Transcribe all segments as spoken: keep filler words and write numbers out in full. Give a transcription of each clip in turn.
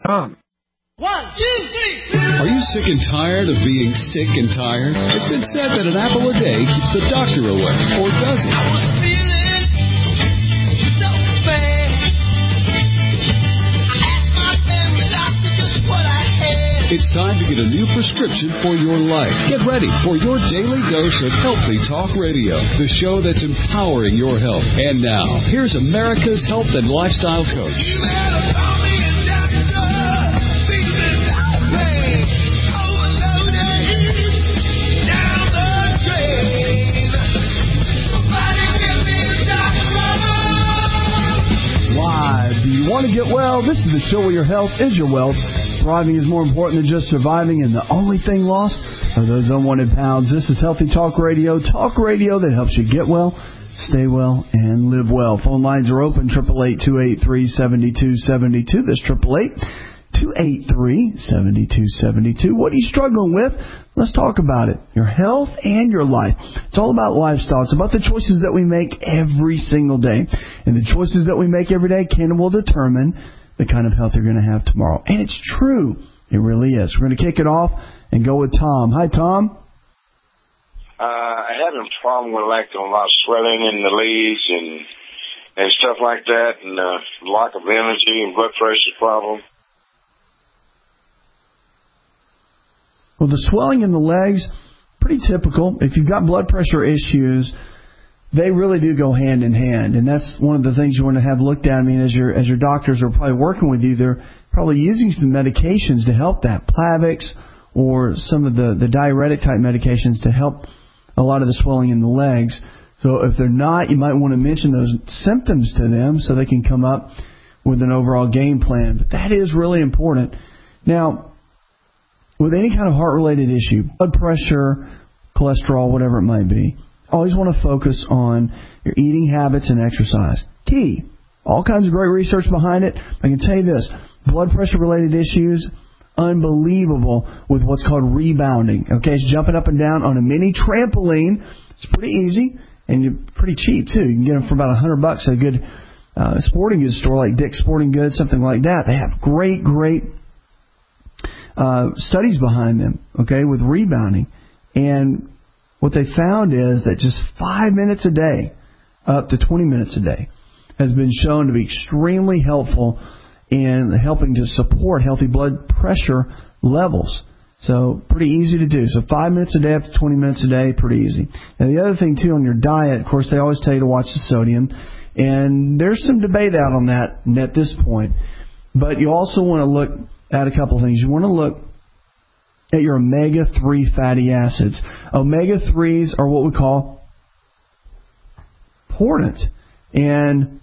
com. One, two, three. Are you sick and tired of being sick and tired? It's been said that an apple a day keeps the doctor away, or does it? I was feeling so bad. I asked my family doctor just what I had. It's time to get a new prescription for your life. Get ready for your daily dose of Healthy Talk Radio, the show that's empowering your health. And now, here's America's health and lifestyle coach. You better call me a doctor. Want to get well? This is the show where your health is your wealth. Thriving is more important than just surviving, and the only thing lost are those unwanted pounds. This is Healthy Talk Radio, talk radio that helps you get well, stay well, and live well. Phone lines are open, eight eight eight, two eight three, seven two seven two. That's eight eight eight, two eight three, seven two seven two. What are you struggling with? Let's talk about it. Your health and your life. It's all about lifestyle. It's about the choices that we make every single day. And the choices that we make every day can and will determine the kind of health you're going to have tomorrow. And it's true. It really is. We're going to kick it off and go with Tom. Hi, Tom. Uh, I had a problem with like a lot of swelling in the legs and and stuff like that, and uh, lack of energy and blood pressure problem. Well, the swelling in the legs, pretty typical. If you've got blood pressure issues, they really do go hand in hand. And that's one of the things you want to have looked at. I mean, as your as your doctors are probably working with you, they're probably using some medications to help that, Plavix or some of the, the diuretic type medications to help a lot of the swelling in the legs. So if they're not, you might want to mention those symptoms to them so they can come up with an overall game plan. But that is really important. Now, with any kind of heart-related issue, blood pressure, cholesterol, whatever it might be, always want to focus on your eating habits and exercise. Key. All kinds of great research behind it. I can tell you this, blood pressure-related issues, unbelievable with what's called rebounding. Okay, it's jumping up and down on a mini trampoline. It's pretty easy, and you're pretty cheap, too. You can get them for about one hundred bucks at a good uh, sporting goods store like Dick's Sporting Goods, something like that. They have great, great Uh, studies behind them, okay, with rebounding. And what they found is that just five minutes a day, up to twenty minutes a day, has been shown to be extremely helpful in helping to support healthy blood pressure levels. So pretty easy to do. So five minutes a day up to twenty minutes a day, pretty easy. And the other thing, too, on your diet, of course, they always tell you to watch the sodium. And there's some debate out on that at this point. But you also want to look at a couple of things. You want to look at your omega three fatty acids. omega threes are what we call important and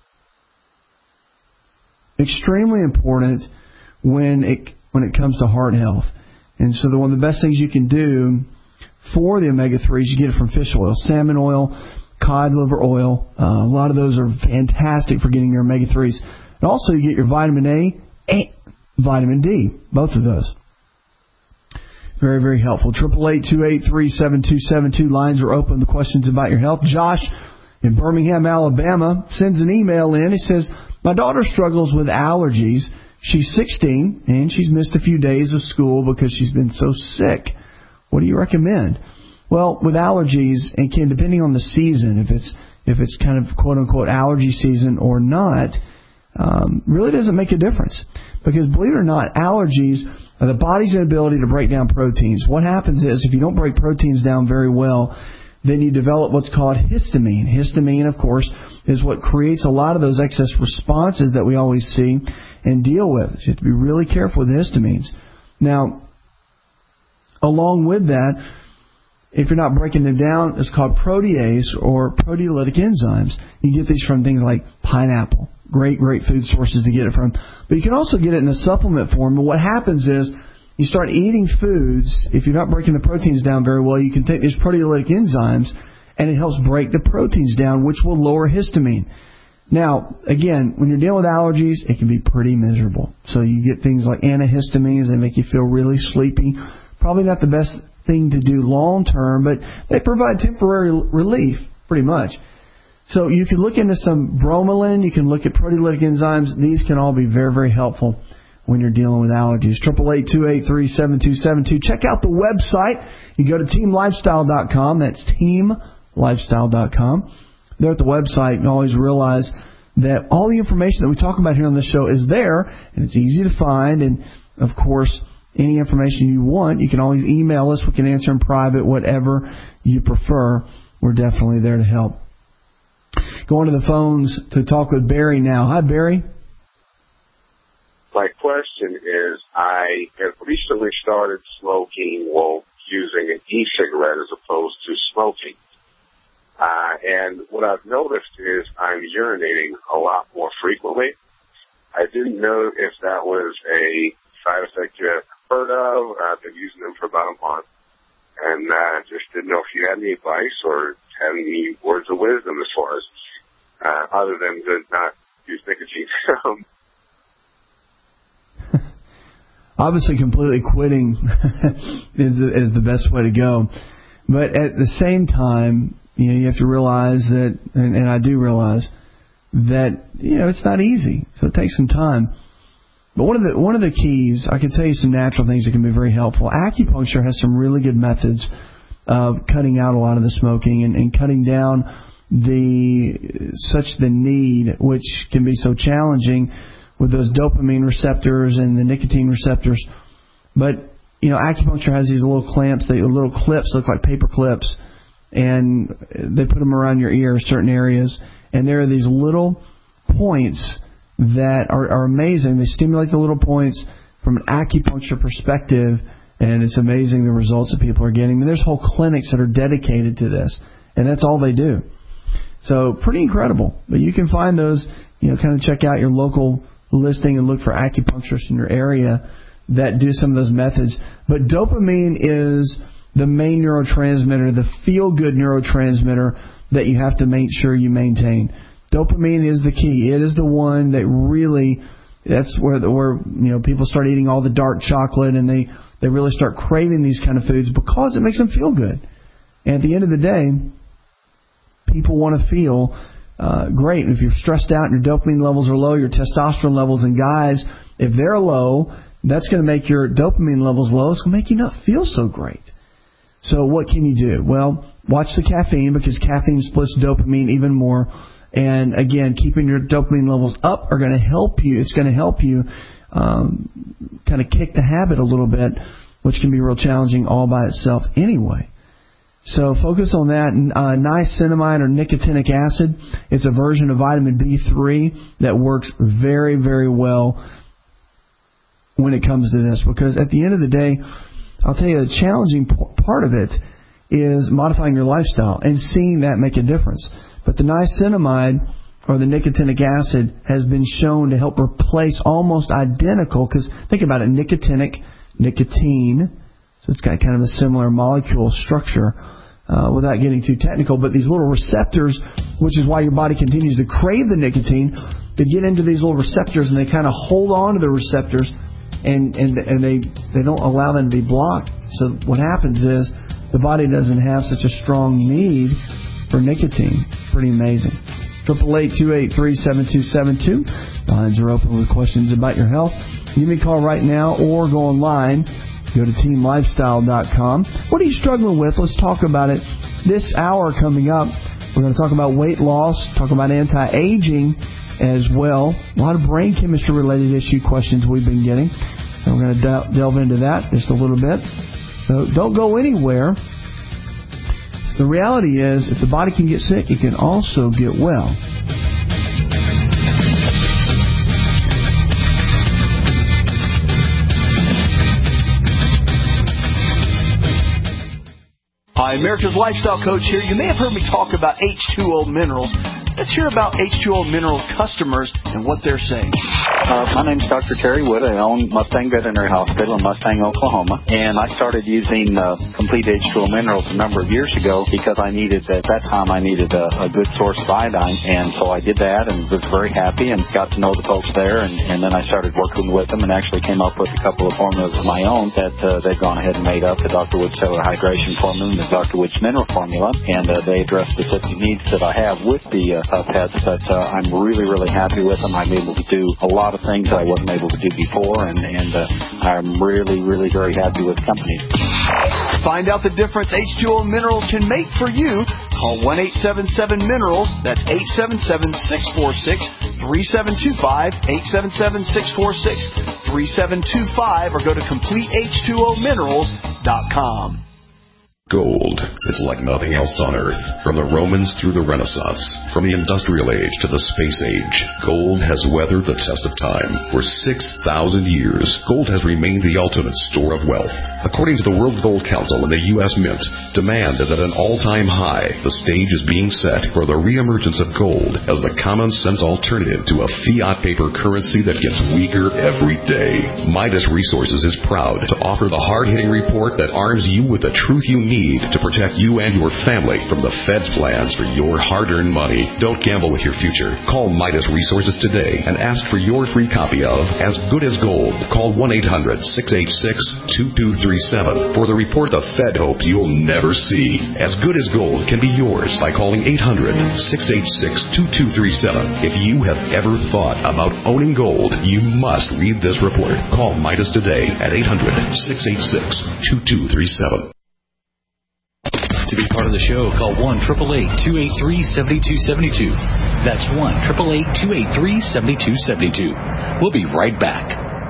extremely important when it when it comes to heart health. And so the, one of the best things you can do for the omega threes, you get it from fish oil, salmon oil, cod liver oil. Uh, a lot of those are fantastic for getting your omega threes. And also you get your vitamin A and vitamin D, both of those. Very, very helpful. eight eight eight, two eight three, seven two seven two. Lines are open. The questions about your health. Josh in Birmingham, Alabama, sends an email in. He says, my daughter struggles with allergies. She's sixteen, and she's missed a few days of school because she's been so sick. What do you recommend? Well, with allergies, and can, depending on the season, if it's if it's kind of quote-unquote allergy season or not, um, really doesn't make a difference. Because believe it or not, allergies are the body's inability to break down proteins. What happens is if you don't break proteins down very well, then you develop what's called histamine. Histamine, of course, is what creates a lot of those excess responses that we always see and deal with. So you have to be really careful with histamines. Now, along with that, if you're not breaking them down, it's called protease or proteolytic enzymes. You get these from things like pineapple. Great, great food sources to get it from. But you can also get it in a supplement form. And what happens is you start eating foods, if you're not breaking the proteins down very well, you can take these proteolytic enzymes and it helps break the proteins down, which will lower histamine. Now, again, when you're dealing with allergies, it can be pretty miserable. So you get things like antihistamines. They make you feel really sleepy. Probably not the best thing to do long term, but they provide temporary relief, pretty much. So you can look into some bromelain. You can look at proteolytic enzymes. These can all be very, very helpful when you're dealing with allergies. Triple eight two eight three seven two seven two. Check out the website. You go to team lifestyle dot com. That's team lifestyle dot com. There at the website, you always realize that all the information that we talk about here on this show is there, and it's easy to find. And of course, any information you want, you can always email us. We can answer in private, whatever you prefer. We're definitely there to help. Going to the phones to talk with Barry now. Hi, Barry. My question is, I have recently started smoking, well, using an e-cigarette as opposed to smoking. Uh, and what I've noticed is I'm urinating a lot more frequently. I didn't know if that was a side effect you have heard of. I've been using them for about a month. And uh, just didn't know if you had any advice or had any words of wisdom as far as, uh, other than to not use nicotine. Obviously, completely quitting is, the, is the best way to go. But at the same time, you know, you have to realize that, and, and I do realize, that, you know, it's not easy. So it takes some time. But one of the one of the keys, I can tell you some natural things that can be very helpful. Acupuncture has some really good methods of cutting out a lot of the smoking and, and cutting down the such the need, which can be so challenging with those dopamine receptors and the nicotine receptors. But, you know, acupuncture has these little clamps, they little clips, look like paper clips, and they put them around your ear, certain areas, and there are these little points that are, are amazing. They stimulate the little points from an acupuncture perspective, and it's amazing the results that people are getting. And there's whole clinics that are dedicated to this, and that's all they do. So pretty incredible. But you can find those, you know, kind of check out your local listing and look for acupuncturists in your area that do some of those methods. But dopamine is the main neurotransmitter, the feel-good neurotransmitter that you have to make sure you maintain. Dopamine is the key. It is the one that really, that's where, the, where you know, people start eating all the dark chocolate, and they, they really start craving these kind of foods because it makes them feel good. And at the end of the day, people want to feel uh, great. And if you're stressed out and your dopamine levels are low, your testosterone levels in guys, if they're low, that's going to make your dopamine levels low. It's going to make you not feel so great. So what can you do? Well, watch the caffeine, because caffeine splits dopamine even more. And again, keeping your dopamine levels up are going to help you. It's going to help you um, kind of kick the habit a little bit, which can be real challenging all by itself anyway. So focus on that. Uh, niacinamide or nicotinic acid, it's a version of vitamin B three that works very, very well when it comes to this. Because at the end of the day, I'll tell you, the challenging part of it is modifying your lifestyle and seeing that make a difference. But the niacinamide or the nicotinic acid has been shown to help replace almost identical, because think about it, nicotinic, nicotine, so it's got kind of a similar molecule structure uh, without getting too technical, but these little receptors, which is why your body continues to crave the nicotine, they get into these little receptors and they kind of hold on to the receptors and, and, and they, they don't allow them to be blocked. So what happens is the body doesn't have such a strong need for nicotine. Pretty amazing. Triple eight two eight three seven two seven two. Lines are open with questions about your health. You may call right now or go online. Go to team lifestyle dot com. What are you struggling with? Let's talk about it. This hour coming up, we're going to talk about weight loss, talk about anti-aging as well. A lot of brain chemistry related issue questions we've been getting. And we're going to del- delve into that just a little bit. So don't go anywhere. The reality is, if the body can get sick, it can also get well. Hi, America's Lifestyle Coach here. You may have heard me talk about H two O Minerals. Let's hear about H two O Minerals customers and what they're saying. Uh, my name's Doctor Terry Wood. I own Mustang Veterinary Hospital in Mustang, Oklahoma. And I started using uh, Complete H two O Minerals a number of years ago because I needed, at that time, I needed a, a good source of iodine. And so I did that and was very happy and got to know the folks there. And, and then I started working with them and actually came up with a couple of formulas of my own that uh, they've gone ahead and made up, the Doctor Wood Cellular Hydration Formula and the Doctor Woods Mineral Formula. And uh, they address specific needs that I have with the uh, uh, pets, but uh, I'm really, really happy with them. I'm able to do a lot of things I wasn't able to do before, and, and uh, I'm really, really very happy with the company. Find out the difference H two O Minerals can make for you. Call one eight seven seven minerals. That's eight seven seven, six four six, three seven two five, eight seven seven, six four six, three seven two five, or go to complete H two O minerals dot com. Gold is like nothing else on Earth. From the Romans through the Renaissance, from the Industrial Age to the Space Age, gold has weathered the test of time. For six thousand years, gold has remained the ultimate store of wealth. According to the World Gold Council and the U S Mint, demand is at an all-time high. The stage is being set for the reemergence of gold as the common-sense alternative to a fiat paper currency that gets weaker every day. Midas Resources is proud to offer the hard-hitting report that arms you with the truth you need to protect you and your family from the Fed's plans for your hard-earned money. Don't gamble with your future. Call Midas Resources today and ask for your free copy of As Good as Gold. Call one eight hundred, six eight six, two two three seven for the report the Fed hopes you'll never see. As Good as Gold can be yours by calling eight hundred, six eight six, two two three seven. If you have ever thought about owning gold, you must read this report. Call Midas today at eight hundred, six eight six, two two three seven. To be part of the show, call one eight eight eight, two eight three, seven two seven two. That's one eight eight eight, two eight three, seven two seven two. We'll be right back.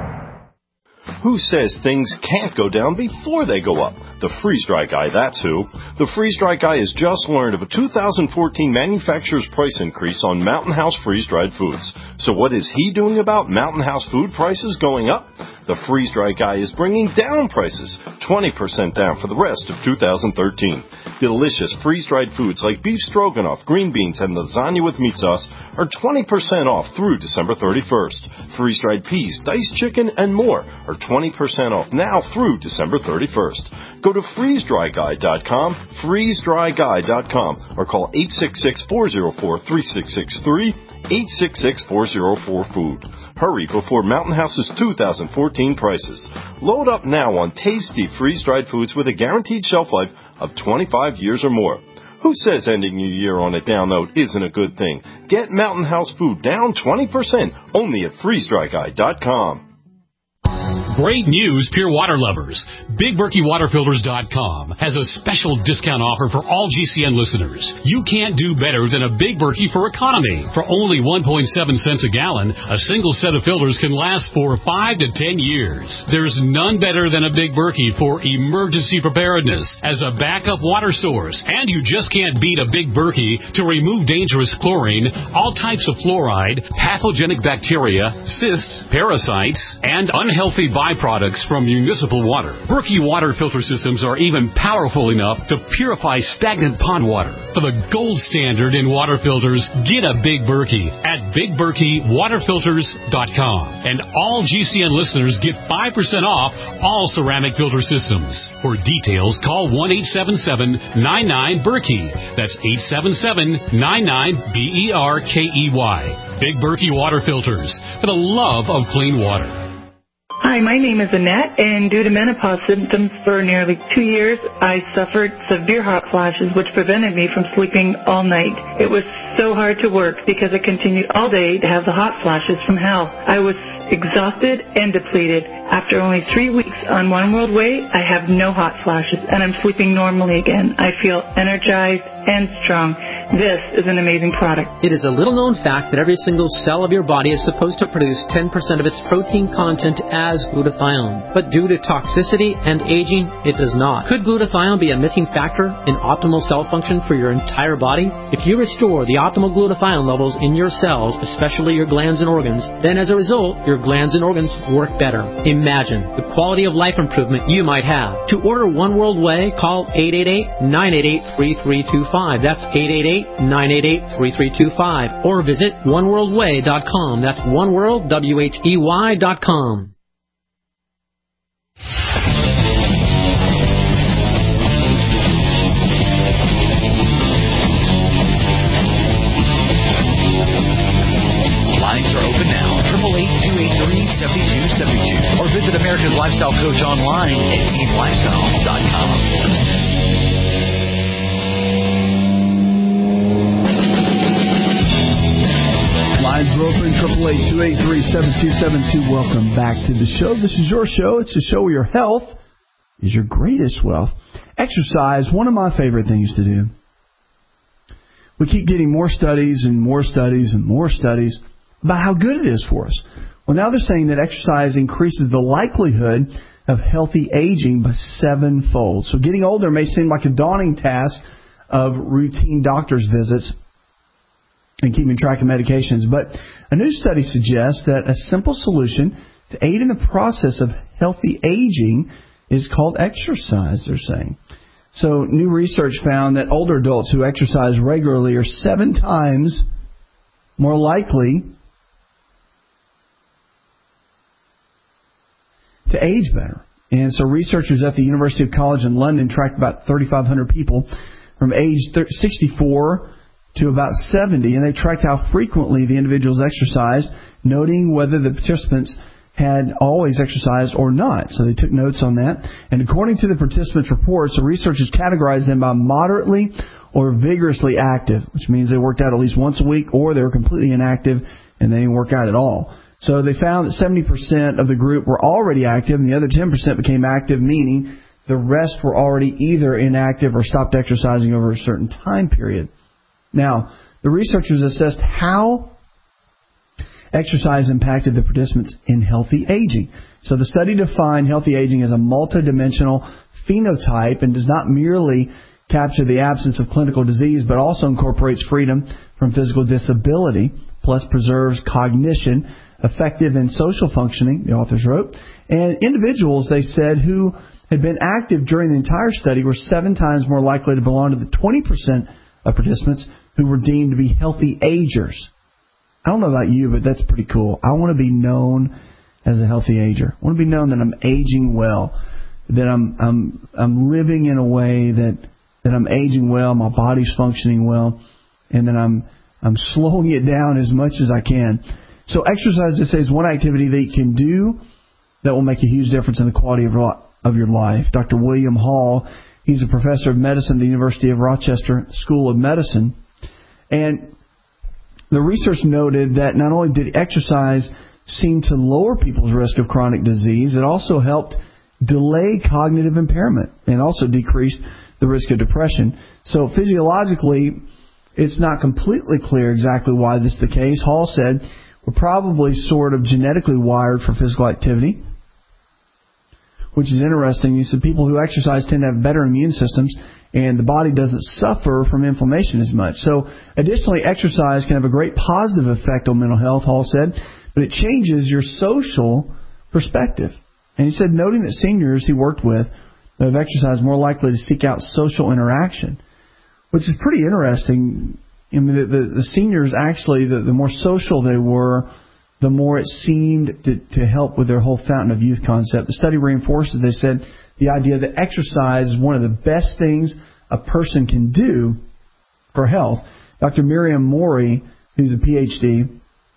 Who says things can't go down before they go up? The freeze-dry guy, that's who. The freeze-dry guy has just learned of a two thousand fourteen manufacturer's price increase on Mountain House freeze-dried foods. So what is he doing about Mountain House food prices going up? The freeze-dry guy is bringing down prices, twenty percent down for the rest of two thousand thirteen. Delicious freeze-dried foods like beef stroganoff, green beans, and lasagna with meat sauce are twenty percent off through December thirty-first. Freeze-dried peas, diced chicken, and more are twenty percent off now through December thirty-first. Go to freeze dry guy dot com, freeze dry guy dot com, or call eight six six, four zero four, three six six three, eight six six, four zero four, food. Hurry before Mountain House's two thousand fourteen prices. Load up now on tasty freeze-dried foods with a guaranteed shelf life of twenty-five years or more. Who says ending your year on a down note isn't a good thing? Get Mountain House food down twenty percent only at freeze dry guy dot com. Great news, Pure Water lovers. Big Berkey Water Filters dot com has a special discount offer for all G C N listeners. You can't do better than a Big Berkey for economy. For only one point seven cents a gallon, a single set of filters can last for five to ten years. There's none better than a Big Berkey for emergency preparedness as a backup water source. And you just can't beat a Big Berkey to remove dangerous chlorine, all types of fluoride, pathogenic bacteria, cysts, parasites, and unhealthy byproducts from municipal water. Berkey water filter systems are even powerful enough to purify stagnant pond water. For the gold standard in water filters, get a Big Berkey at Big Berkey Water Filters dot com. And all G C N listeners get five percent off all ceramic filter systems. For details, call one eight seven seven, nine nine, Berkey. That's eight seven seven, nine nine, B E R K E Y. Big Berkey Water Filters, for the love of clean water. Hi, my name is Annette, and due to menopause symptoms for nearly two years, I suffered severe hot flashes, which prevented me from sleeping all night. It was so hard to work because I continued all day to have the hot flashes from hell. I was exhausted and depleted. After only three weeks on One World Way, I have no hot flashes, and I'm sleeping normally again. I feel energized and strong. This is an amazing product. It is a little-known fact that every single cell of your body is supposed to produce ten percent of its protein content as glutathione. But due to toxicity and aging, it does not. Could glutathione be a missing factor in optimal cell function for your entire body? If you restore the optimal glutathione levels in your cells, especially your glands and organs, then as a result, your glands and organs work better. Imagine the quality of life improvement you might have. To order One World Way, call eight eight eight, nine eight eight, three three two five. That's eight eight eight, nine eight eight, three three two five. Or visit one world way dot com. That's oneworld, W H E Y dot com. Lines are open now. eight eight eight, two eight three, seven two seven two. Or visit America's Lifestyle Coach online at team lifestyle dot com. lines are open, triple eight two eight three seven two seven two. Welcome back to the show. This is your show. It's a show where your health is your greatest wealth. Exercise, one of my favorite things to do. We keep getting more studies and more studies and more studies about how good it is for us. Well, now they're saying that exercise increases the likelihood of healthy aging by sevenfold. So getting older may seem like a daunting task of routine doctor's visits and keeping track of medications. But a new study suggests that a simple solution to aid in the process of healthy aging is called exercise, they're saying. So new research found that older adults who exercise regularly are seven times more likely to age better. And so researchers at the University of College in London tracked about thirty-five hundred people from age sixty-four to about seventy, and they tracked how frequently the individuals exercised, noting whether the participants had always exercised or not. So they took notes on that. And according to the participants' reports, the researchers categorized them by moderately or vigorously active, which means they worked out at least once a week, or they were completely inactive and they didn't work out at all. So they found that seventy percent of the group were already active, and the other ten percent became active, meaning the rest were already either inactive or stopped exercising over a certain time period. Now, the researchers assessed how exercise impacted the participants in healthy aging. So the study defined healthy aging as a multidimensional phenotype and does not merely capture the absence of clinical disease, but also incorporates freedom from physical disability, plus preserves cognition, effective and social functioning, the authors wrote. And individuals, they said, who had been active during the entire study were seven times more likely to belong to the twenty percent of participants who were deemed to be healthy agers. I don't know about you, but that's pretty cool. I want to be known as a healthy ager. I want to be known that I'm aging well, that I'm I'm I'm living in a way that that I'm aging well, my body's functioning well, and that I'm I'm slowing it down as much as I can. So exercise, they say, is one activity that you can do that will make a huge difference in the quality of of your life. Doctor William Hall, he's a professor of medicine at the University of Rochester School of Medicine. And the research noted that not only did exercise seem to lower people's risk of chronic disease, it also helped delay cognitive impairment and also decreased the risk of depression. So physiologically, it's not completely clear exactly why this is the case. Hall said, we're probably sort of genetically wired for physical activity, which is interesting. He said people who exercise tend to have better immune systems, and the body doesn't suffer from inflammation as much. So, additionally, exercise can have a great positive effect on mental health, Hall said, but it changes your social perspective. And he said, noting that seniors he worked with that have exercised more likely to seek out social interaction, which is pretty interesting. I mean, the, the, the seniors actually, the, the more social they were, the more it seemed to, to help with their whole fountain of youth concept. The study reinforces, they said, the idea that exercise is one of the best things a person can do for health. Doctor Miriam Morey, who's a P H D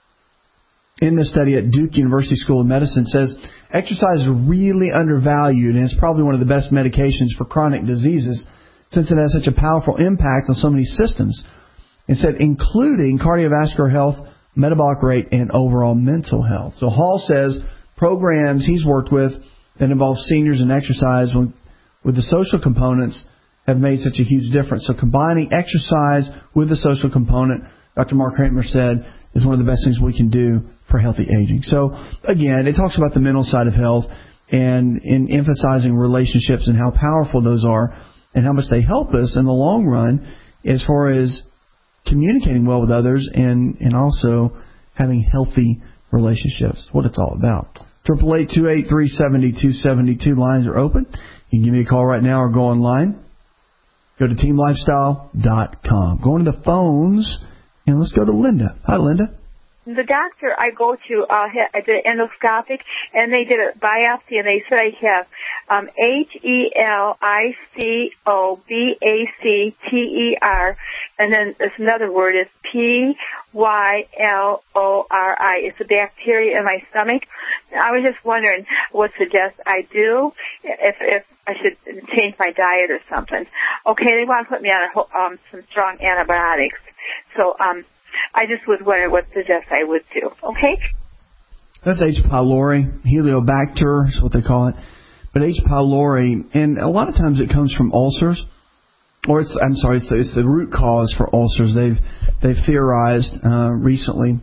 in this study at Duke University School of Medicine, says exercise is really undervalued, and it's probably one of the best medications for chronic diseases since it has such a powerful impact on so many systems. It said including cardiovascular health, metabolic rate, and overall mental health. So Hall says programs he's worked with that involve seniors and exercise with, with the social components have made such a huge difference. So combining exercise with the social component, Doctor Mark Kramer said, is one of the best things we can do for healthy aging. So again, it talks about the mental side of health and in emphasizing relationships and how powerful those are and how much they help us in the long run as far as communicating well with others and, and also having healthy relationships. What it's all about. triple eight two eight three seven two seven two. Lines are open. You can give me a call right now or go online. Go to team lifestyle dot com. Going to the phones, and let's go to Linda. Hi, Linda. The doctor I go to, uh, I did endoscopic, and they did a biopsy, and they said I have um, H E L I C O B A C T E R, and then there's another word is P Y L O R I. It's a bacteria in my stomach. I was just wondering what suggest I do, if if I should change my diet or something. Okay, they want to put me on a, whole- um, some strong antibiotics. So um, I just was wondering what suggest I would do. Okay. That's H. pylori, Heliobacter is what they call it. But H. pylori, and a lot of times it comes from ulcers, or it's I'm sorry, it's the, it's the root cause for ulcers. They've they've theorized uh, recently.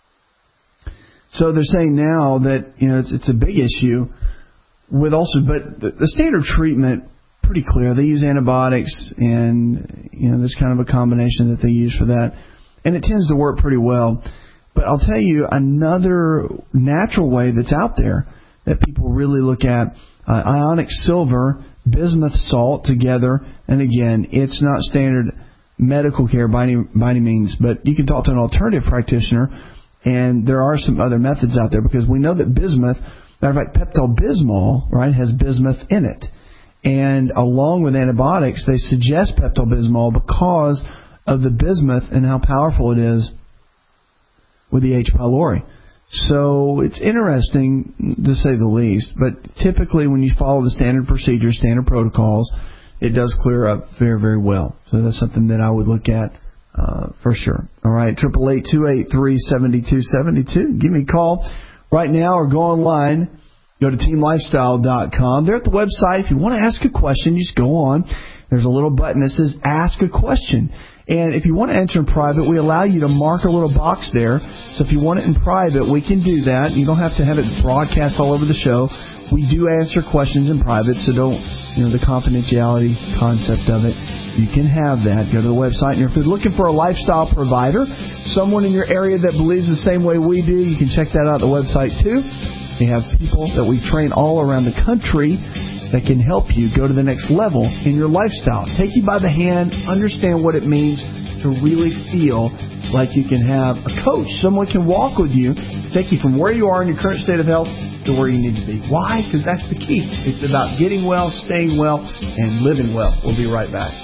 So they're saying now that you know it's it's a big issue with ulcers, but the, the standard treatment pretty clear. They use antibiotics, and you know there's kind of a combination that they use for that, and it tends to work pretty well. But I'll tell you another natural way that's out there that people really look at, uh, ionic silver, bismuth salt together. And again, it's not standard medical care by any, by any means, but you can talk to an alternative practitioner, and there are some other methods out there because we know that bismuth, matter of fact, Pepto-Bismol, right, has bismuth in it. And along with antibiotics, they suggest Pepto-Bismol because of the bismuth and how powerful it is with the H. pylori. So it's interesting to say the least, but typically when you follow the standard procedures, standard protocols, it does clear up very, very well. So that's something that I would look at uh, for sure. All right, eight eight eight, two eight three, seven two seven two. Give me a call right now or go online. Go to team lifestyle dot com. They're at the website. If you want to ask a question, just go on. There's a little button that says Ask a Question. And if you want to enter in private, we allow you to mark a little box there. So if you want it in private, we can do that. You don't have to have it broadcast all over the show. We do answer questions in private, so don't, you know, the confidentiality concept of it. You can have that. Go to the website. And if you're looking for a lifestyle provider, someone in your area that believes the same way we do, you can check that out at the website too. We have people that we train all around the country that can help you go to the next level in your lifestyle. Take you by the hand, understand what it means to really feel like you can have a coach. Someone can walk with you, take you from where you are in your current state of health to where you need to be. Why? Because that's the key. It's about getting well, staying well, and living well. We'll be right back.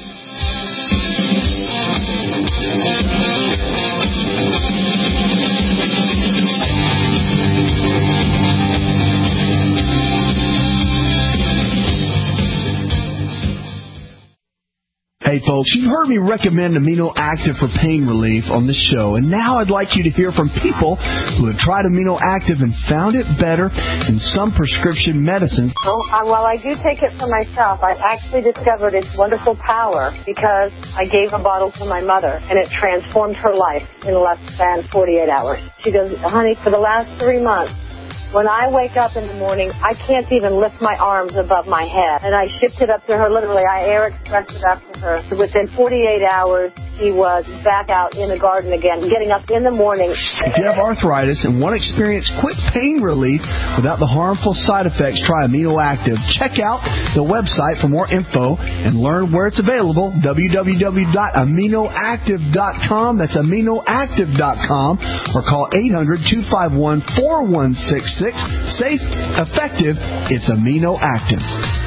Hey folks, you've heard me recommend Amino Active for pain relief on the show, and now I'd like you to hear from people who have tried Amino Active and found it better than some prescription medicines. Oh, uh, well, I do take it for myself. I actually discovered its wonderful power because I gave a bottle to my mother, and it transformed her life in less than forty-eight hours. She goes, honey, for the last three months, when I wake up in the morning, I can't even lift my arms above my head. And I shipped it up to her, literally. I air expressed it up to her. Within forty-eight hours, she was back out in the garden again, getting up in the morning. If you have arthritis and want to experience quick pain relief without the harmful side effects, try Amino Active. Check out the website for more info and learn where it's available, w w w dot amino active dot com. That's amino active dot com. Or call eight hundred, two five one, four one six six. Safe, effective, it's Amino Active.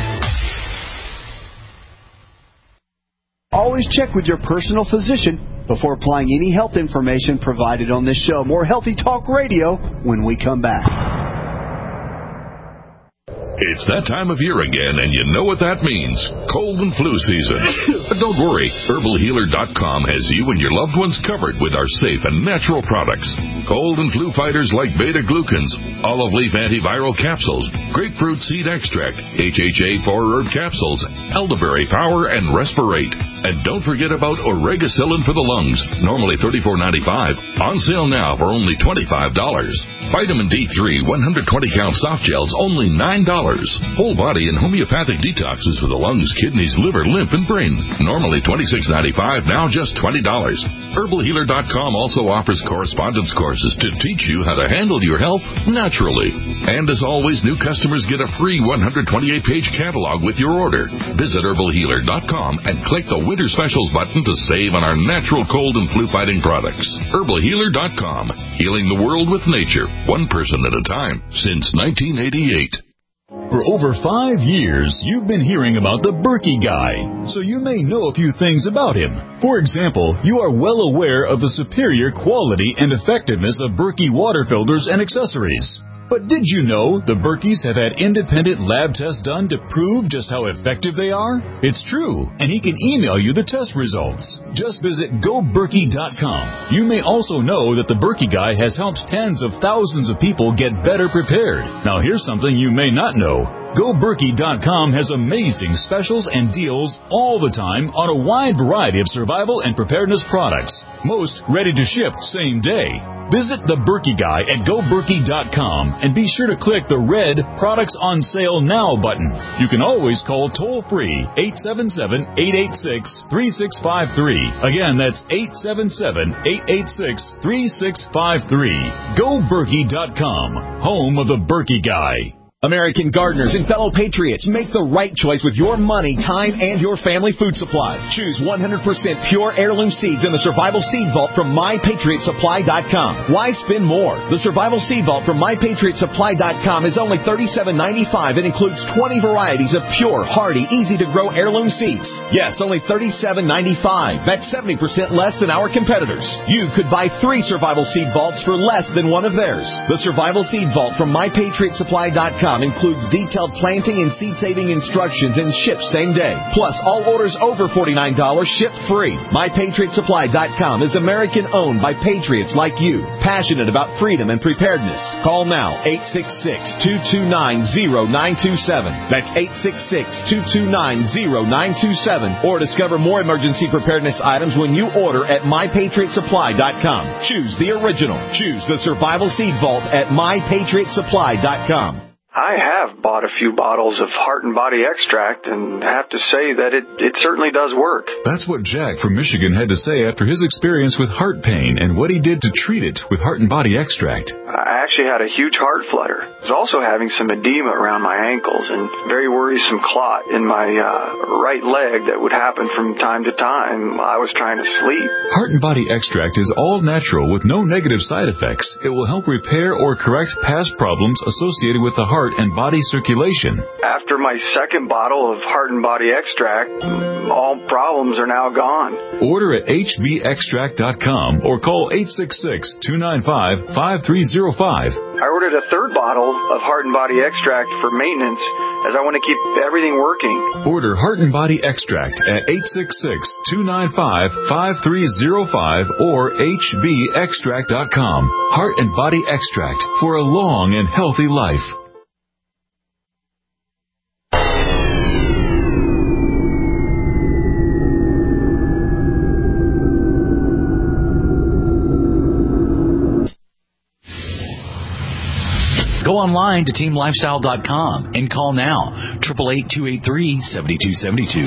Always check with your personal physician before applying any health information provided on this show. More Healthy Talk Radio when we come back. It's that time of year again, and you know what that means. Cold and flu season. But don't worry. herbal healer dot com has you and your loved ones covered with our safe and natural products. Cold and flu fighters like beta-glucans, olive leaf antiviral capsules, grapefruit seed extract, H H A four herb capsules, elderberry power, and Respirate. And don't forget about Oregacillin for the lungs, normally thirty-four ninety-five, on sale now for only twenty-five dollars. Vitamin D three one hundred twenty count soft gels, only nine dollars. Whole body and homeopathic detoxes for the lungs, kidneys, liver, lymph, and brain, normally twenty-six ninety-five, now just twenty dollars. herbal healer dot com also offers correspondence courses to teach you how to handle your health naturally. And as always, new customers get a free one hundred twenty-eight page catalog with your order. Visit herbal healer dot com and click the Winter Specials button to save on our natural cold and flu fighting products. herbal healer dot com, healing the world with nature, one person at a time, since nineteen eighty-eight. For over five years, you've been hearing about the Berkey Guy, so you may know a few things about him. For example, you are well aware of the superior quality and effectiveness of Berkey water filters and accessories. But did you know the Berkeys have had independent lab tests done to prove just how effective they are? It's true, and he can email you the test results. Just visit go berkey dot com. You may also know that the Berkey Guy has helped tens of thousands of people get better prepared. Now here's something you may not know. go berkey dot com has amazing specials and deals all the time on a wide variety of survival and preparedness products. Most ready to ship same day. Visit the Berkey Guy at go berkey dot com and be sure to click the red Products on Sale Now button. You can always call toll-free eight seven seven, eight eight six, three six five three. Again, that's eight seven seven, eight eight six, three six five three. go berkey dot com, home of the Berkey Guy. American gardeners and fellow patriots, make the right choice with your money, time, and your family food supply. Choose one hundred percent pure heirloom seeds in the Survival Seed Vault from my patriot supply dot com. Why spend more? The Survival Seed Vault from my patriot supply dot com is only thirty-seven ninety-five and includes twenty varieties of pure, hardy, easy-to-grow heirloom seeds. Yes, only thirty-seven ninety-five. That's seventy percent less than our competitors. You could buy three Survival Seed Vaults for less than one of theirs. The Survival Seed Vault from my patriot supply dot com includes detailed planting and seed-saving instructions and ships same day. Plus, all orders over forty-nine dollars ship free. my patriot supply dot com is American-owned by patriots like you, passionate about freedom and preparedness. Call now, eight six six, two two nine, zero nine two seven. That's eight six six, two two nine, zero nine two seven. Or discover more emergency preparedness items when you order at my patriot supply dot com. Choose the original. Choose the Survival Seed Vault at my patriot supply dot com. I have bought a few bottles of Heart and Body Extract and have to say that it, it certainly does work. That's what Jack from Michigan had to say after his experience with heart pain and what he did to treat it with Heart and Body Extract. I actually had a huge heart flutter. I was also having some edema around my ankles and very worrisome clot in my uh, right leg that would happen from time to time while I was trying to sleep. Heart and Body Extract is all natural with no negative side effects. It will help repair or correct past problems associated with the heart and body circulation. After my second bottle of Heart and Body Extract, all problems are now gone. Order at h b extract dot com or call eight six six, two nine five, five three zero five. I ordered a third bottle of Heart and Body Extract for maintenance as I want to keep everything working. Order Heart and Body Extract at eight six six, two nine five, five three zero five or h b extract dot com. Heart and Body Extract for a long and healthy life. Go online to team lifestyle dot com and call now, eight eight eight, two eight three, seven two seven two.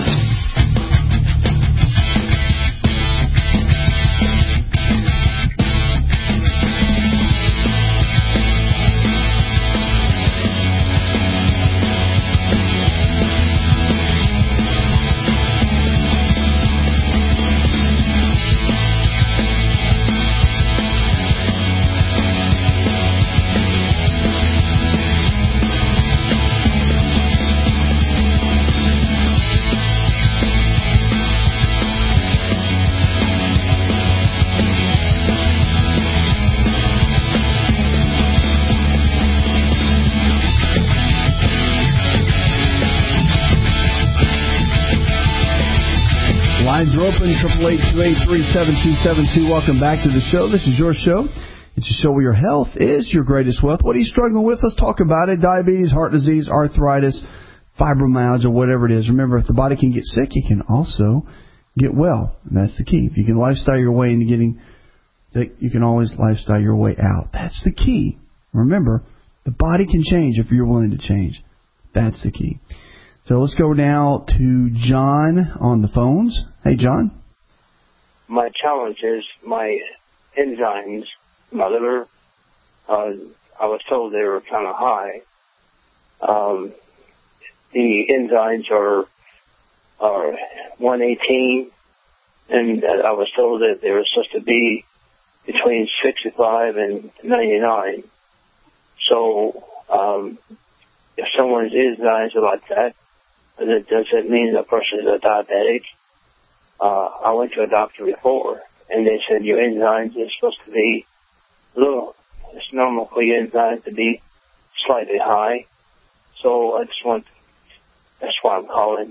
Lines are open, eight eight eight, two eight three, seven two seven two. Welcome back to the show. This is your show. It's a show where your health is your greatest wealth. What are you struggling with? Let's talk about it. Diabetes, heart disease, arthritis, fibromyalgia, whatever it is. Remember, if the body can get sick, it can also get well. And that's the key. If you can lifestyle your way into getting sick, you can always lifestyle your way out. That's the key. Remember, the body can change if you're willing to change. That's the key. So let's go now to John on the phones. Hey, John. My challenge is my enzymes, my liver. Uh, I was told they were kind of high. Um, the enzymes are are one eighteen, and I was told that they were supposed to be between sixty-five and ninety-nine. So um, if someone's enzymes are like that, does it mean the person is a diabetic? Uh, I went to a doctor before, and they said your enzymes are supposed to be low. It's normal for your enzymes to be slightly high. So I just want, that's why I'm calling.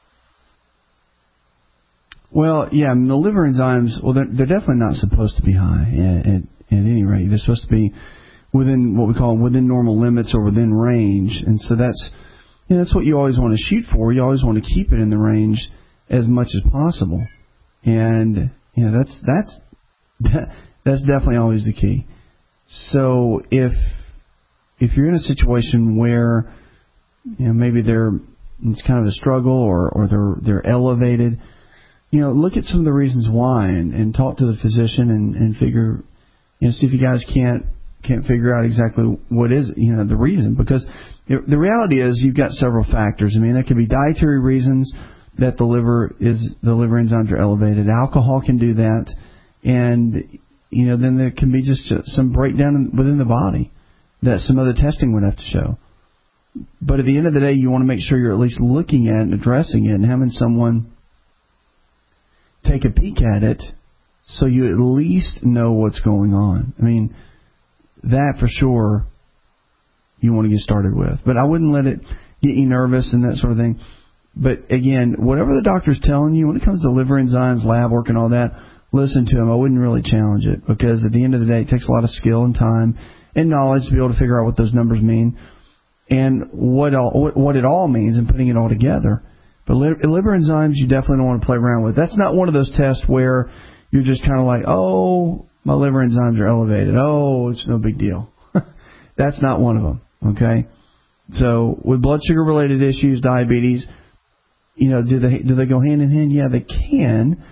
Well, yeah, I mean, the liver enzymes, well, they're, they're definitely not supposed to be high at, at, at any rate. They're supposed to be within what we call within normal limits or within range. And so that's, you know, that's what you always want to shoot for. You always want to keep it in the range as much as possible. And, you know, that's, that's, that, that's definitely always the key. So if, if you're in a situation where, you know, maybe they're, it's kind of a struggle or, or they're, they're elevated, you know, look at some of the reasons why and, and talk to the physician and, and figure, you know, see if you guys can't, can't figure out exactly what is, you know, the reason. Because it, the reality is you've got several factors. I mean, there could be dietary reasons that the liver is, the liver enzymes are elevated. Alcohol can do that. And, you know, then there can be just some breakdown within the body that some other testing would have to show. But at the end of the day, you want to make sure you're at least looking at and addressing it and having someone take a peek at it so you at least know what's going on. I mean, that for sure you want to get started with. But I wouldn't let it get you nervous and that sort of thing. But again, whatever the doctor's telling you, when it comes to liver enzymes, lab work and all that, listen to him. I wouldn't really challenge it because at the end of the day, it takes a lot of skill and time and knowledge to be able to figure out what those numbers mean and what all, what it all means and putting it all together. But liver enzymes, you definitely don't want to play around with. That's not one of those tests where you're just kind of like, oh, my liver enzymes are elevated. Oh, it's no big deal. That's not one of them, okay? So with blood sugar-related issues, diabetes, you know, do they do they go hand in hand? Yeah, they can.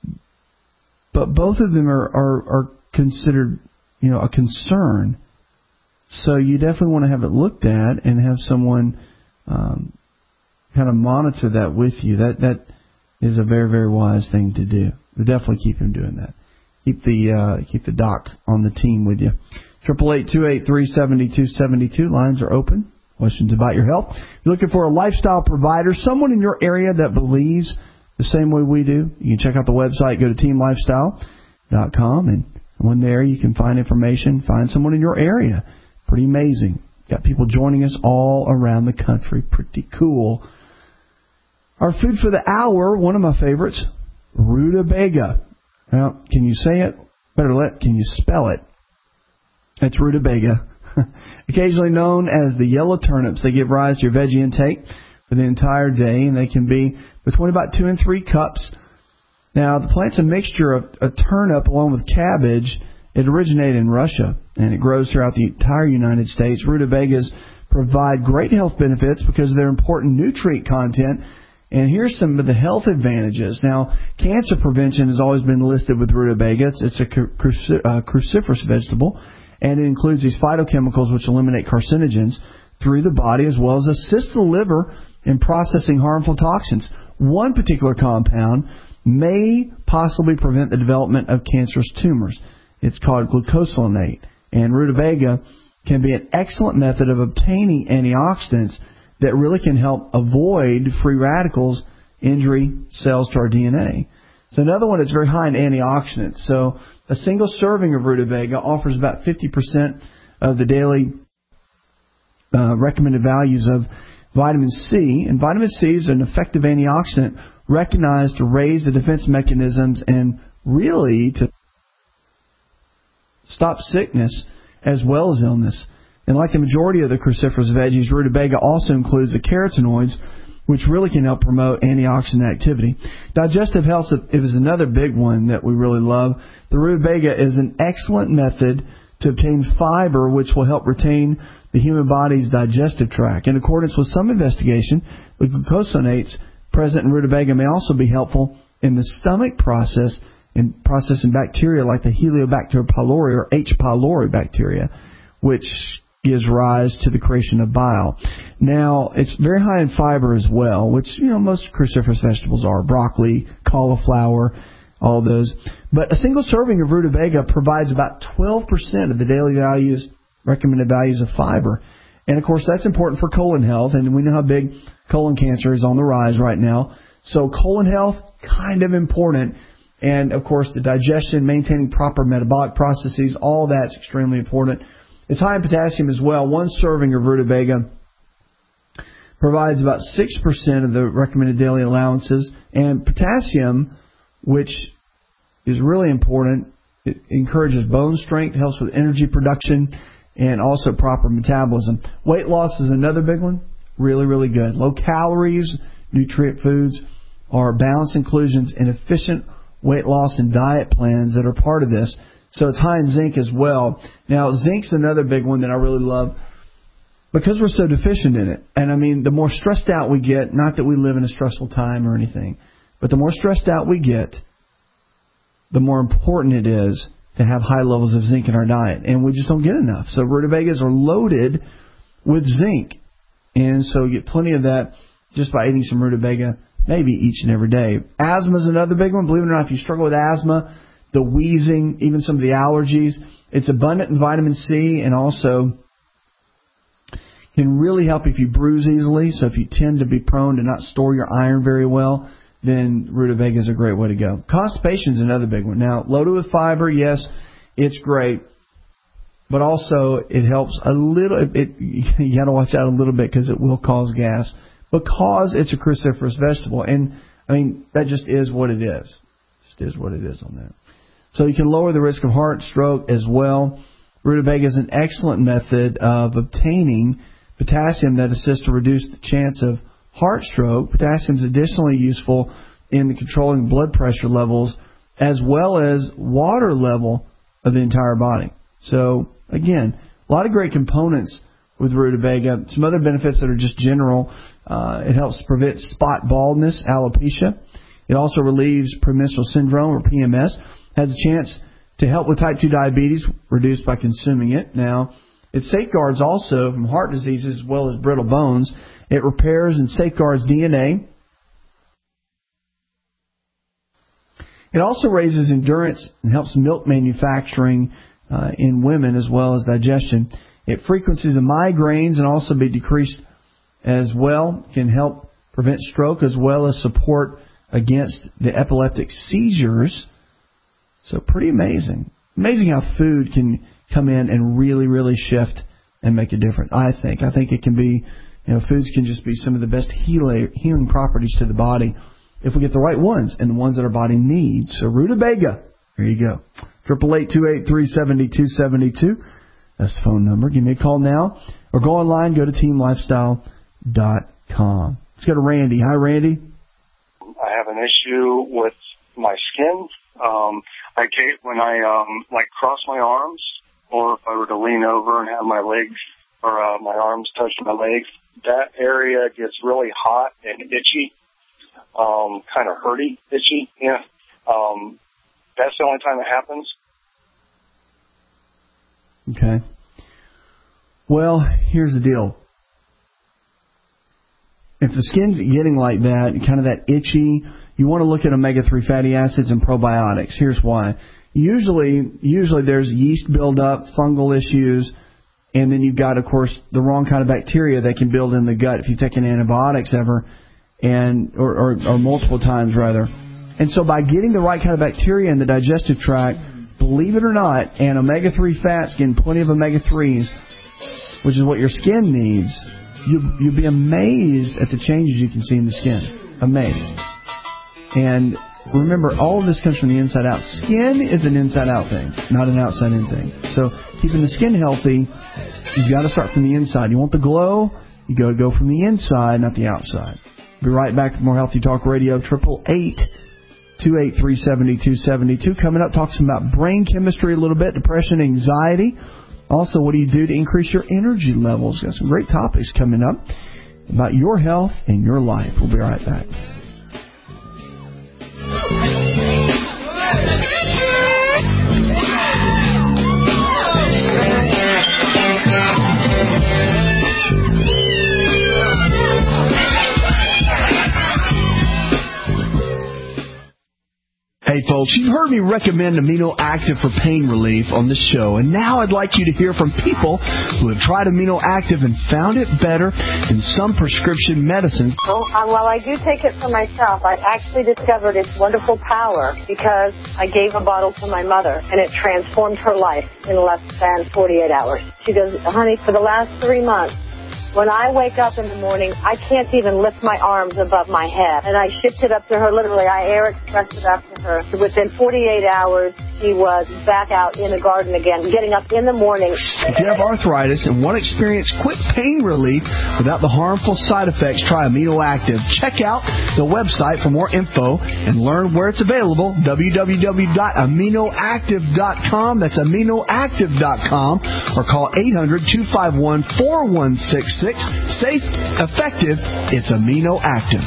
But both of them are, are, are considered, you know, a concern. So you definitely want to have it looked at and have someone um, kind of monitor that with you. That that is a very, very wise thing to do. But definitely keep him doing that. Keep the uh, keep the doc on the team with you. Triple eight two eight three seventy two seventy two. Lines are open. Questions about your health. If you're looking for a lifestyle provider, someone in your area that believes the same way we do, you can check out the website. Go to team lifestyle dot com, and when there you can find information. Find someone in your area. Pretty amazing. Got people joining us all around the country. Pretty cool. Our food for the hour, one of my favorites, rutabaga. Now, can you say it? Better let, can you spell it? It's rutabaga. Occasionally known as the yellow turnips. They give rise to your veggie intake for the entire day, and they can be between about two and three cups. Now, the plant's a mixture of a turnip along with cabbage. It originated in Russia, and it grows throughout the entire United States. Rutabagas provide great health benefits because of their important nutrient content. And here's some of the health advantages. Now, cancer prevention has always been listed with rutabaga. It's, it's a cruci- uh, cruciferous vegetable, and it includes these phytochemicals which eliminate carcinogens through the body as well as assist the liver in processing harmful toxins. One particular compound may possibly prevent the development of cancerous tumors. It's called glucosinate, and rutabaga can be an excellent method of obtaining antioxidants that really can help avoid free radicals, injury cells to our D N A. So another one that's very high in antioxidants. So a single serving of rutabaga offers about fifty percent of the daily uh, recommended values of vitamin C. And vitamin C is an effective antioxidant recognized to raise the defense mechanisms and really to stop sickness as well as illness. And like the majority of the cruciferous veggies, rutabaga also includes the carotenoids, which really can help promote antioxidant activity. Digestive health is another big one that we really love. The rutabaga is an excellent method to obtain fiber, which will help retain the human body's digestive tract. In accordance with some investigation, the glucosinates present in rutabaga may also be helpful in the stomach process in processing bacteria like the Helicobacter pylori or H. pylori bacteria, which gives rise to the creation of bile. Now, it's very high in fiber as well, which, you know, most cruciferous vegetables are. Broccoli, cauliflower, all those. But a single serving of rutabaga provides about twelve percent of the daily values, recommended values of fiber. And, of course, that's important for colon health, and we know how big colon cancer is on the rise right now. So colon health, kind of important. And, of course, the digestion, maintaining proper metabolic processes, all that's extremely important. It's high in potassium as well. One serving of rutabaga provides about six percent of the recommended daily allowances. And potassium, which is really important, it encourages bone strength, helps with energy production, and also proper metabolism. Weight loss is another big one. Really, really good. Low calories, nutrient foods are balanced inclusions in efficient weight loss and diet plans that are part of this. So it's high in zinc as well. Now, zinc's another big one that I really love because we're so deficient in it. And I mean, the more stressed out we get, not that we live in a stressful time or anything, but the more stressed out we get, the more important it is to have high levels of zinc in our diet. And we just don't get enough. So rutabagas are loaded with zinc. And so you get plenty of that just by eating some rutabaga maybe each and every day. Asthma is another big one. Believe it or not, if you struggle with asthma, the wheezing, even some of the allergies, it's abundant in vitamin C and also can really help if you bruise easily. So if you tend to be prone to not store your iron very well, then rutabaga is a great way to go. Constipation is another big one. Now, loaded with fiber, yes, it's great. But also, it helps a little. It, it, you got to watch out a little bit because it will cause gas. Because it's a cruciferous vegetable. And, I mean, that just is what it is. Just is what it is on that. So you can lower the risk of heart stroke as well. Rutabaga is an excellent method of obtaining potassium that assists to reduce the chance of heart stroke. Potassium is additionally useful in the controlling blood pressure levels as well as water level of the entire body. So, again, a lot of great components with rutabaga. Some other benefits that are just general. Uh, it helps prevent spot baldness, alopecia. It also relieves premenstrual syndrome, or P M S. Has a chance to help with type two diabetes, reduced by consuming it. Now, it safeguards also from heart diseases as well as brittle bones. It repairs and safeguards D N A. It also raises endurance and helps milk manufacturing uh, in women as well as digestion. It frequencies of migraines and also be decreased as well. Can help prevent stroke as well as support against the epileptic seizures. So pretty amazing. Amazing how food can come in and really, really shift and make a difference, I think. I think it can be, you know, foods can just be some of the best healing, healing properties to the body if we get the right ones and the ones that our body needs. So rutabaga, there you go. triple eight two eight three seven two seven two. That's the phone number. Give me a call now or go online, go to team lifestyle dot com. Let's go to Randy. Hi, Randy. I have an issue with my skin. Um, I can't, when I um, like cross my arms, or if I were to lean over and have my legs or uh, my arms touch my legs, that area gets really hot and itchy, um, kind of hurty, itchy. Yeah, um, that's the only time it happens. Okay. Well, here's the deal. If the skin's getting like that, kind of that itchy, you want to look at omega three fatty acids and probiotics. Here's why. Usually, usually there's yeast buildup, fungal issues, and then you've got, of course, the wrong kind of bacteria that can build in the gut if you've taken antibiotics ever, and or, or, or multiple times rather. And so by getting the right kind of bacteria in the digestive tract, believe it or not, and omega three fats, getting plenty of omega threes, which is what your skin needs, you, you'll be amazed at the changes you can see in the skin. Amazed. And remember, all of this comes from the inside out. Skin is an inside-out thing, not an outside-in thing. So keeping the skin healthy, you've got to start from the inside. You want the glow, you got to go from the inside, not the outside. Be right back with more Healthy Talk Radio, triple eight two eight three seven two seven two. Coming up, talk some about brain chemistry a little bit, depression, anxiety. Also, what do you do to increase your energy levels? Got some great topics coming up about your health and your life. We'll be right back. Hey, folks, you've heard me recommend Amino Active for pain relief on the show, and now I'd like you to hear from people who have tried Amino Active and found it better than some prescription medicines. Oh, uh, well, I do take it for myself. I actually discovered its wonderful power because I gave a bottle to my mother, and it transformed her life in less than forty-eight hours. She goes, honey, for the last three months, when I wake up in the morning, I can't even lift my arms above my head. And I shipped it up to her, literally. I air expressed it up to her. Within forty-eight hours, she was back out in the garden again, getting up in the morning. If you have arthritis and want to experience quick pain relief without the harmful side effects, try Amino Active. Check out the website for more info and learn where it's available, w w w dot amino active dot com. That's amino active dot com. Or call eight hundred, two five one, four one six six. Safe, effective, it's Amino Active.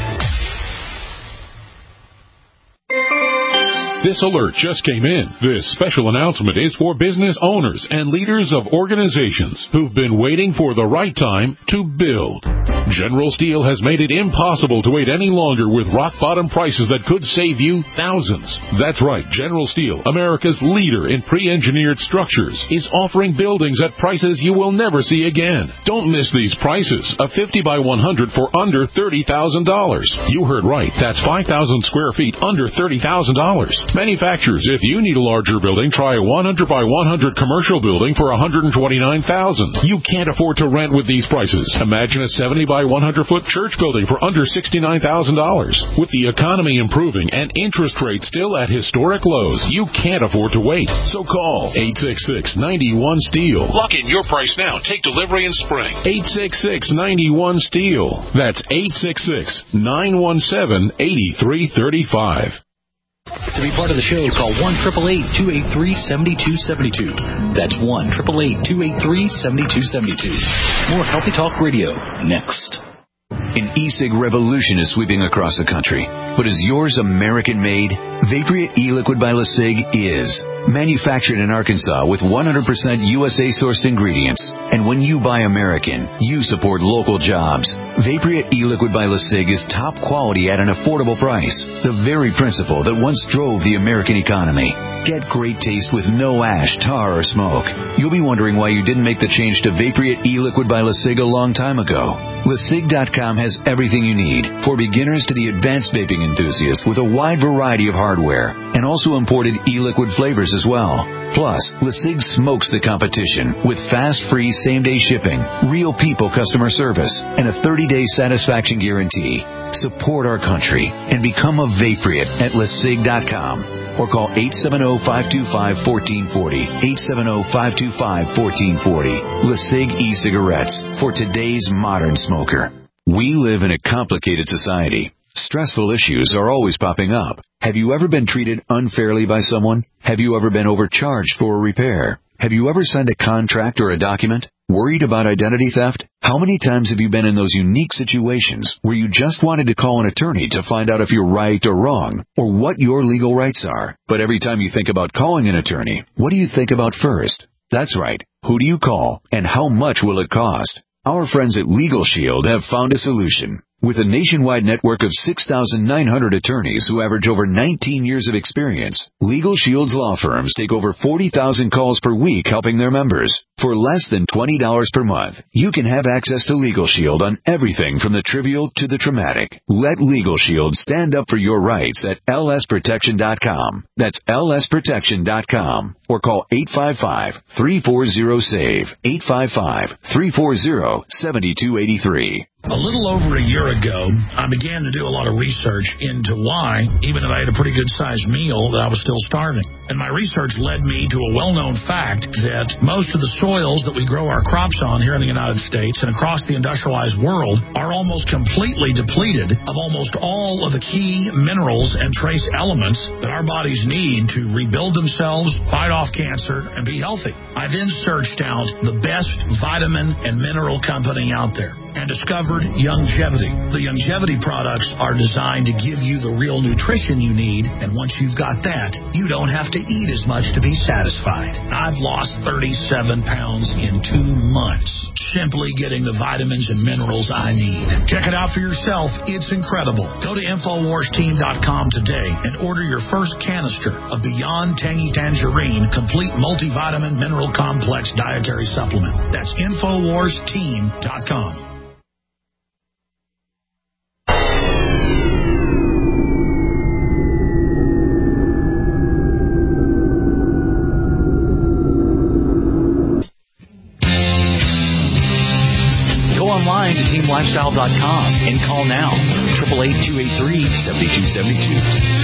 This alert just came in. This special announcement is for business owners and leaders of organizations who've been waiting for the right time to build. General Steel has made it impossible to wait any longer with rock-bottom prices that could save you thousands. That's right, General Steel, America's leader in pre-engineered structures, is offering buildings at prices you will never see again. Don't miss these prices. A fifty by one hundred for under thirty thousand dollars. You heard right. That's five thousand square feet under thirty thousand dollars. Manufacturers, if you need a larger building, try a one hundred by one hundred commercial building for one hundred twenty-nine thousand dollars. You can't afford to rent with these prices. Imagine a seventy by one hundred foot church building for under sixty-nine thousand dollars. With the economy improving and interest rates still at historic lows, you can't afford to wait. So call eight six six, nine one, STEEL. Lock in your price now. Take delivery in spring. eight six six, nine one, STEEL. That's eight six six, nine one seven, eight three three five. To be part of the show, call one eight eight eight, two eight three, seven two seven two. That's one eight eight eight, two eight three, seven two seven two. More Healthy Talk Radio next. An e-cig revolution is sweeping across the country. But is yours American-made? Vaporia e-liquid by LeSig is. Manufactured in Arkansas with one hundred percent U S A-sourced ingredients. And when you buy American, you support local jobs. Vaporia e-liquid by LeSig is top quality at an affordable price. The very principle that once drove the American economy. Get great taste with no ash, tar, or smoke. You'll be wondering why you didn't make the change to Vaporia e-liquid by LeSig a long time ago. LeSig dot com has everything you need, for beginners to the advanced vaping enthusiast, with a wide variety of hardware, and also imported e-liquid flavors as well. Plus, LeSig smokes the competition with fast, free, same-day shipping, real people customer service, and a thirty-day satisfaction guarantee. Support our country and become a Vaporeate at LeSig dot com. Or call eight seven zero, five two five, one four four zero, eight seven zero, five two five, one four four zero. LeSig e-cigarettes for today's modern smoker. We live in a complicated society. Stressful issues are always popping up. Have you ever been treated unfairly by someone? Have you ever been overcharged for a repair? Have you ever signed a contract or a document? Worried about identity theft? How many times have you been in those unique situations where you just wanted to call an attorney to find out if you're right or wrong, or what your legal rights are? But every time you think about calling an attorney, what do you think about first? That's right. Who do you call, and how much will it cost? Our friends at Legal Shield have found a solution. With a nationwide network of six thousand nine hundred attorneys who average over nineteen years of experience, Legal Shield's law firms take over forty thousand calls per week helping their members. For less than twenty dollars per month, you can have access to Legal Shield on everything from the trivial to the traumatic. Let Legal Shield stand up for your rights at L S protection dot com. That's L S protection dot com. Or call eight five five, three four zero, SAVE, eight five five, three four zero, seven two eight three. A little over a year ago, I began to do a lot of research into why, even if I had a pretty good-sized meal, that I was still starving. And my research led me to a well-known fact that most of the soils that we grow our crops on here in the United States and across the industrialized world are almost completely depleted of almost all of the key minerals and trace elements that our bodies need to rebuild themselves, fight off cancer, and be healthy. I then searched out the best vitamin and mineral company out there. and discovered Youngevity. The Youngevity products are designed to give you the real nutrition you need, and once you've got that, you don't have to eat as much to be satisfied. I've lost thirty-seven pounds in two months, simply getting the vitamins and minerals I need. Check it out for yourself. It's incredible. Go to Infowars Team dot com today and order your first canister of Beyond Tangy Tangerine Complete Multivitamin Mineral Complex Dietary Supplement. That's Infowars Team dot com. Online to team lifestyle dot com and call now, eight eight eight, two eight three, seven two seven two.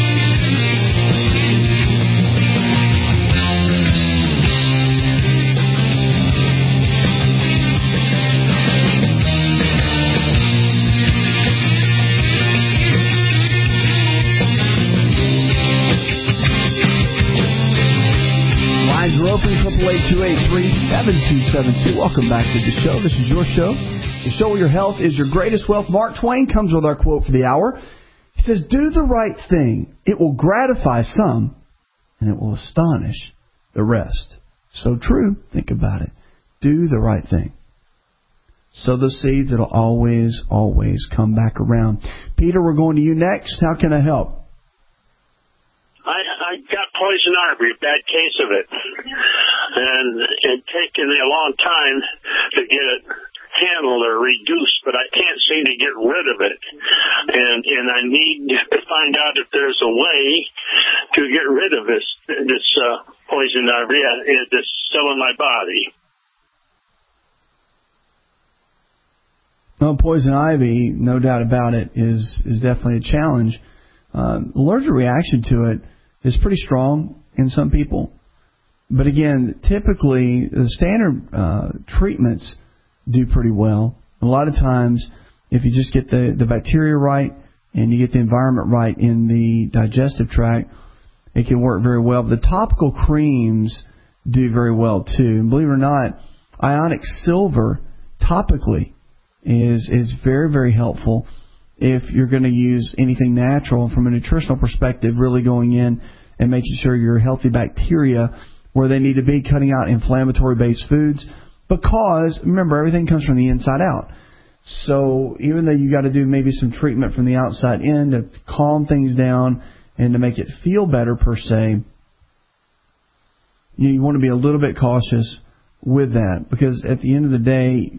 eight eight eight, two eight three, seven two seven two. Welcome back to the show. This is your show. The show where your health is your greatest wealth. Mark Twain comes with our quote for the hour. He says, do the right thing. It will gratify some, and it will astonish the rest. So true. Think about it. Do the right thing. Sow the seeds. It'll always, always come back around. Peter, we're going to you next. How can I help? I, I got poison ivy, a bad case of it, and it taken me a long time to get it handled or reduced, but I can't seem to get rid of it, and and I need to find out if there's a way to get rid of this this uh, poison ivy that's still in my body. Well, poison ivy, no doubt about it, is is definitely a challenge. Um, allergic reaction to it is pretty strong in some people. But again, typically the standard uh, treatments do pretty well. A lot of times, if you just get the, the bacteria right and you get the environment right in the digestive tract, it can work very well. But the topical creams do very well too. And believe it or not, ionic silver topically is is very, very helpful if you're going to use anything natural from a nutritional perspective, really going in and making sure your healthy bacteria where they need to be, cutting out inflammatory-based foods. Because, remember, everything comes from the inside out. So even though you got to do maybe some treatment from the outside in to calm things down and to make it feel better per se, you want to be a little bit cautious with that. Because at the end of the day,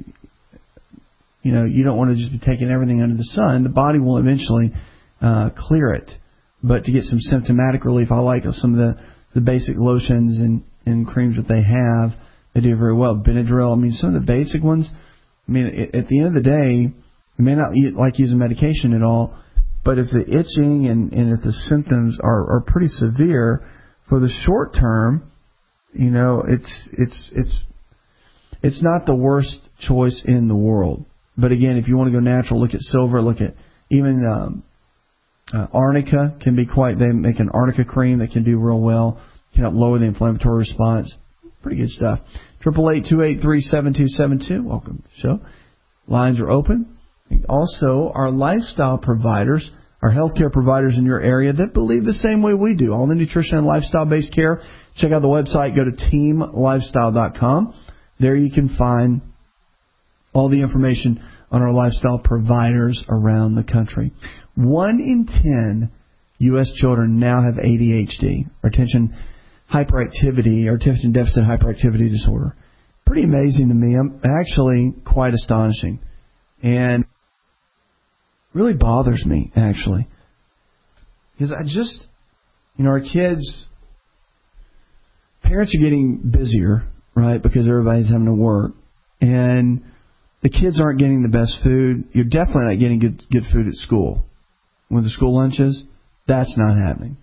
you know, you don't want to just be taking everything under the sun. The body will eventually uh, clear it. But to get some symptomatic relief, I like some of the, the basic lotions and, and creams that they have. They do very well. Benadryl, I mean, some of the basic ones. I mean, at the end of the day, you may not like using medication at all, but if the itching and, and if the symptoms are, are pretty severe, for the short term, you know, it's it's it's it's not the worst choice in the world. But again, if you want to go natural, look at silver, look at even um, uh, arnica can be quite, they make an arnica cream that can do real well, can help lower the inflammatory response. Pretty good stuff. Triple eight two eight three seven two seven two. Welcome to the show. Lines are open. And also, our lifestyle providers, our healthcare providers in your area that believe the same way we do. All the nutrition and lifestyle-based care. Check out the website. Go to team lifestyle dot com. There you can find all the information on our lifestyle providers around the country. One in ten U S children now have A D H D, or attention hyperactivity, or attention deficit hyperactivity disorder. Pretty amazing to me. I'm actually quite astonishing. And really bothers me, actually. Because I just, you know, our kids, parents are getting busier, right, because everybody's having to work. And the kids aren't getting the best food. You're definitely not getting good, good food at school. With the school lunches, that's not happening.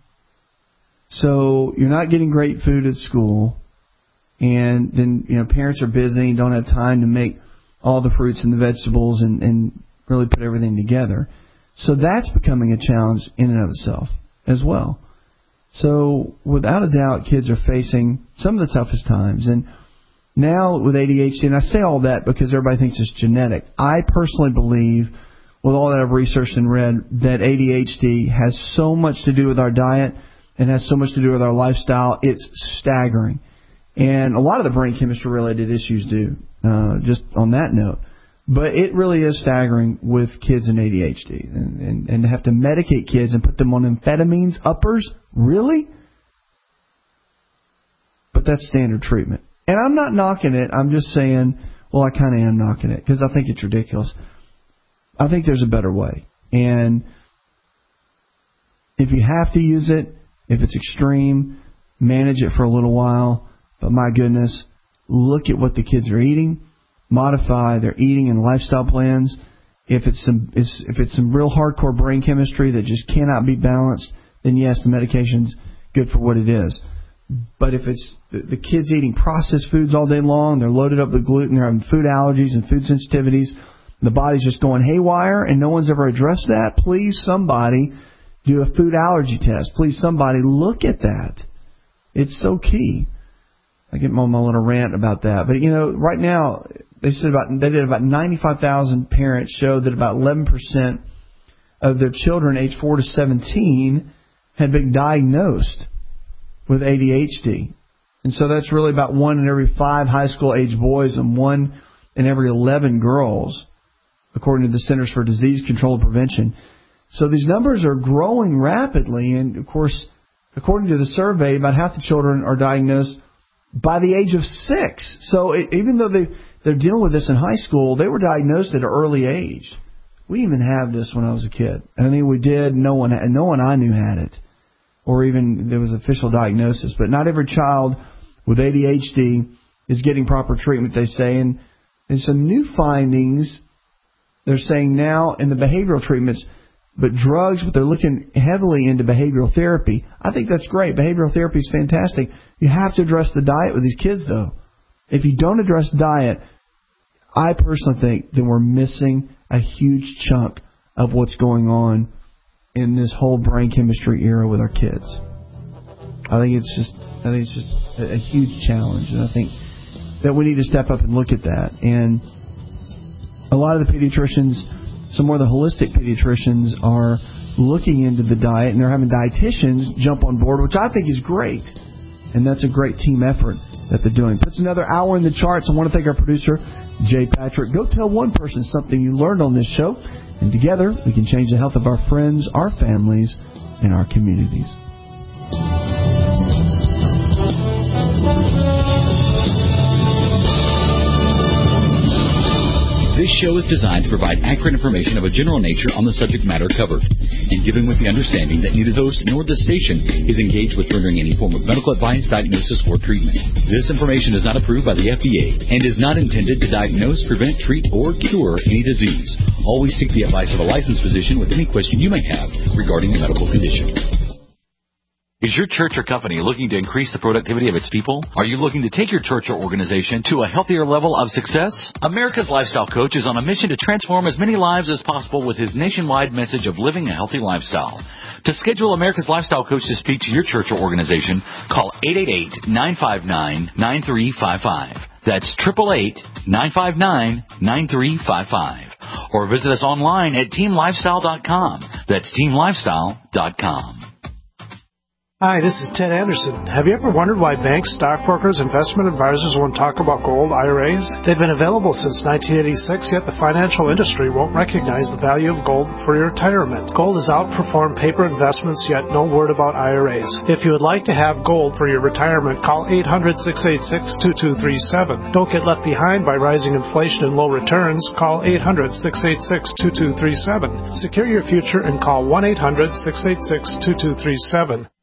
So you're not getting great food at school, and then, you know, parents are busy and don't have time to make all the fruits and the vegetables and, and really put everything together. So that's becoming a challenge in and of itself as well. So without a doubt, kids are facing some of the toughest times. And Now with A D H D, and I say all that because everybody thinks it's genetic. I personally believe, with all that I've researched and read, that A D H D has so much to do with our diet and has so much to do with our lifestyle. It's staggering. And a lot of the brain chemistry-related issues do, uh, just on that note. But it really is staggering with kids in A D H D. And, and, and to have to medicate kids and put them on amphetamines, uppers, really? But that's standard treatment. And I'm not knocking it. I'm just saying, well, I kind of am knocking it because I think it's ridiculous. I think there's a better way. And if you have to use it, if it's extreme, manage it for a little while. But my goodness, look at what the kids are eating. Modify their eating and lifestyle plans. If it's some if it's some real hardcore brain chemistry that just cannot be balanced, then yes, the medication's good for what it is. But if it's the kids eating processed foods all day long, they're loaded up with gluten, they're having food allergies and food sensitivities, the body's just going haywire, and no one's ever addressed that, please somebody do a food allergy test. Please somebody look at that. It's so key. I get on my little rant about that. But, you know, right now, they said about they did about ninety-five thousand parents showed that about eleven percent of their children aged four to seventeen had been diagnosed with A D H D. And so that's really about one in every five high school age boys and one in every eleven girls, according to the Centers for Disease Control and Prevention. So these numbers are growing rapidly. And, of course, according to the survey, about half the children are diagnosed by the age of six. So it, even though they, they're dealing with this in high school, they were diagnosed at an early age. We didn't even have this when I was a kid. I mean, we did. No one, no one I knew had it. Or even there was official diagnosis. But not every child with A D H D is getting proper treatment, they say. And, and some new findings they're saying now in the behavioral treatments, but drugs, but they're looking heavily into behavioral therapy. I think that's great. Behavioral therapy is fantastic. You have to address the diet with these kids, though. If you don't address diet, I personally think that we're missing a huge chunk of what's going on in this whole brain chemistry era with our kids. I think it's just, I think it's just a, a huge challenge, and I think that we need to step up and look at that. And a lot of the pediatricians, some more of the holistic pediatricians, are looking into the diet, and they're having dietitians jump on board, which I think is great. And that's a great team effort that they're doing. Puts another hour in the charts. I want to thank our producer, Jay Patrick. Go tell one person something you learned on this show, and together we can change the health of our friends, our families, and our communities. This show is designed to provide accurate information of a general nature on the subject matter covered, and given with the understanding that neither the host nor the station is engaged with rendering any form of medical advice, diagnosis, or treatment. This information is not approved by the F D A and is not intended to diagnose, prevent, treat, or cure any disease. Always seek the advice of a licensed physician with any question you may have regarding a medical condition. Is your church or company looking to increase the productivity of its people? Are you looking to take your church or organization to a healthier level of success? America's Lifestyle Coach is on a mission to transform as many lives as possible with his nationwide message of living a healthy lifestyle. To schedule America's Lifestyle Coach to speak to your church or organization, call eight eight eight, nine five nine, nine three five five. That's eight eight eight, nine five nine, nine three five five. Or visit us online at team lifestyle dot com. That's team lifestyle dot com. Hi, this is Ted Anderson. Have you ever wondered why banks, stockbrokers, investment advisors won't talk about gold I R As? They've been available since nineteen eighty-six, yet the financial industry won't recognize the value of gold for your retirement. Gold has outperformed paper investments, yet no word about I R As. If you would like to have gold for your retirement, call eight hundred, six eight six, two two three seven. Don't get left behind by rising inflation and low returns. Call eight hundred, six eight six, two two three seven. Secure your future and call one eight hundred, six eight six, two two three seven.